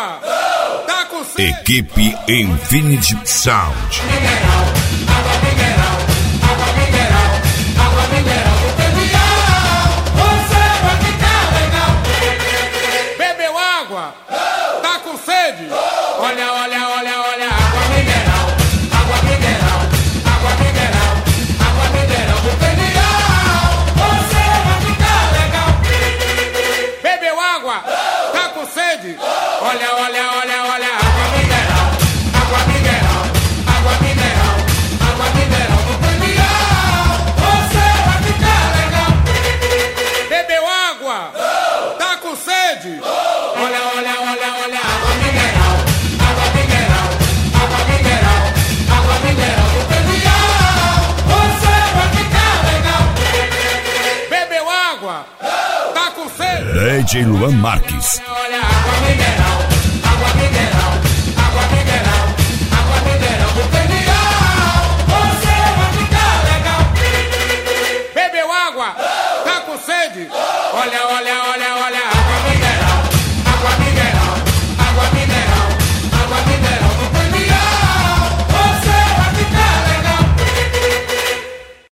água? Tá com sede? Equipe Infinity Sound. Água mineral, água mineral, água mineral do Penial. Você vai ficar legal. Bebeu água? Tá com sede? Olha, olha, olha, olha, água mineral, água mineral, água mineral, água mineral do Penial. Você vai ficar legal. Bebeu água? Tá com sede? Olha, olha, olha, olha, água mineral, água mineral, água mineral, água mineral do Penial. Você vai ficar legal. Bebeu água? Tá com sede? Olha, olha, olha, olha, água mineral, água mineral, água mineral, água mineral do Penial. Você vai ficar legal. Bebeu água? Tá com sede? DJ Luan Marques. Olha, água mineral, água mineral, água mineral, água mineral do Penial. Você vai ficar legal. Bebeu água? Tá com sede? Olha, olha, olha, olha.